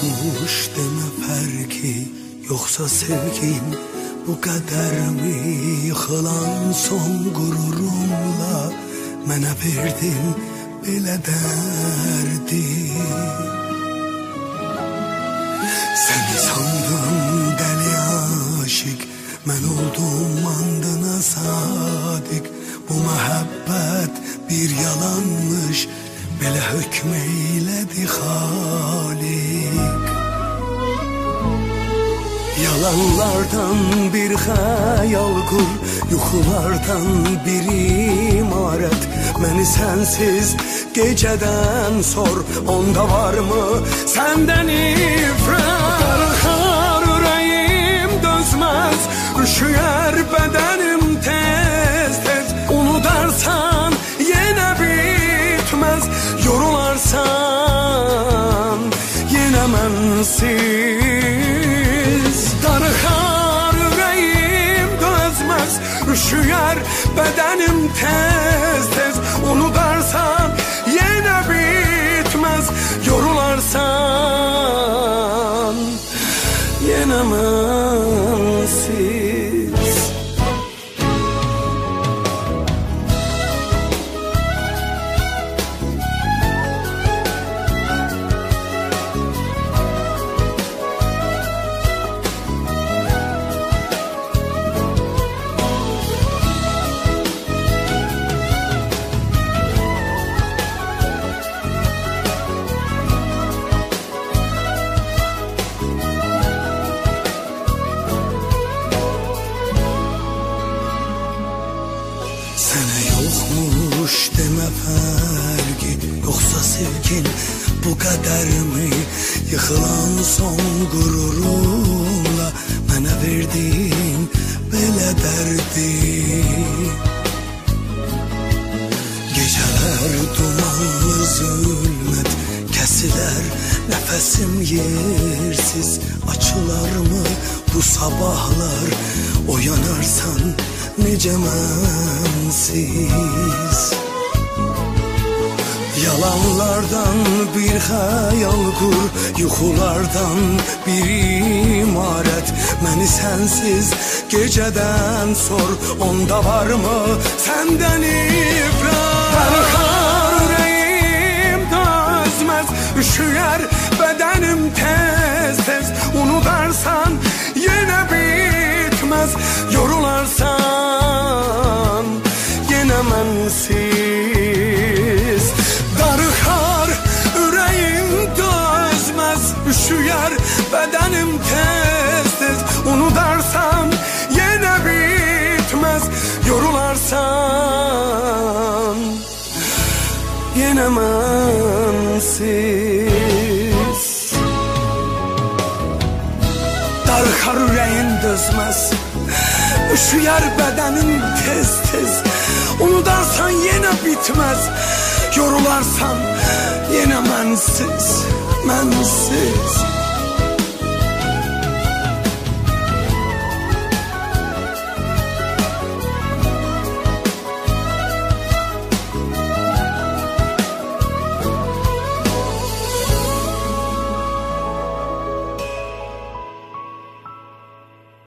yokmuş deme ferki, yoksa sevgin bu kadar mı? Yıkılan son gururumla mənə verdin belə dərdi. Seni sandım deli aşık, mən oldum andına sadık. Bu məhəbbət bir yalanmış, belə hökm eylədi Xaliq. Yalanlardan bir xəyal qur, yuxulardan bir imarət. Məni sənsiz gecədən sor, onda varmı səndən ifrət? Darıxar ürəyim dözməz, üşüyər bədənim tez-tez. Unudarsan yenə bitməz, yorularsan yenə mənsiz. Darıxar ürəyim dözməz, üşüyər bədənim tez-tez. Unudarsan yenə bitməz, yorularsan yenə mənsiz. Sənə yoxmuş demə fərqi, yoxsa sevgin bu qədər mi? Yıxılan son qururumla mənə verdin belə dərdi. Gecələr dumanlı zülmət, kəsilər nəfəsim yersiz. Açılarmı bu sabahlar, oyanarsan necə mənsiz? Yalanlardan bir xəyal qur, yuxulardan bir imarət. Məni sənsiz gecədən sor, onda varmı səndən ifrət? Darıxar ürəyim dözməz, üşüyər bədənim tez-tez. Unudarsan yenə bitməz, yorularsan yenə mənsiz. Darıxar ürəyim dözməz, üşüyər bədənim tez-tez. Unudarsan yenə bitməz, yorularsan yenə mənsiz. Darıxar ürəyin dözməz, üşüyər bədənin tez-tez. Unudarsan yenə bitməz, yorularsan yenə mənsiz, mənsiz.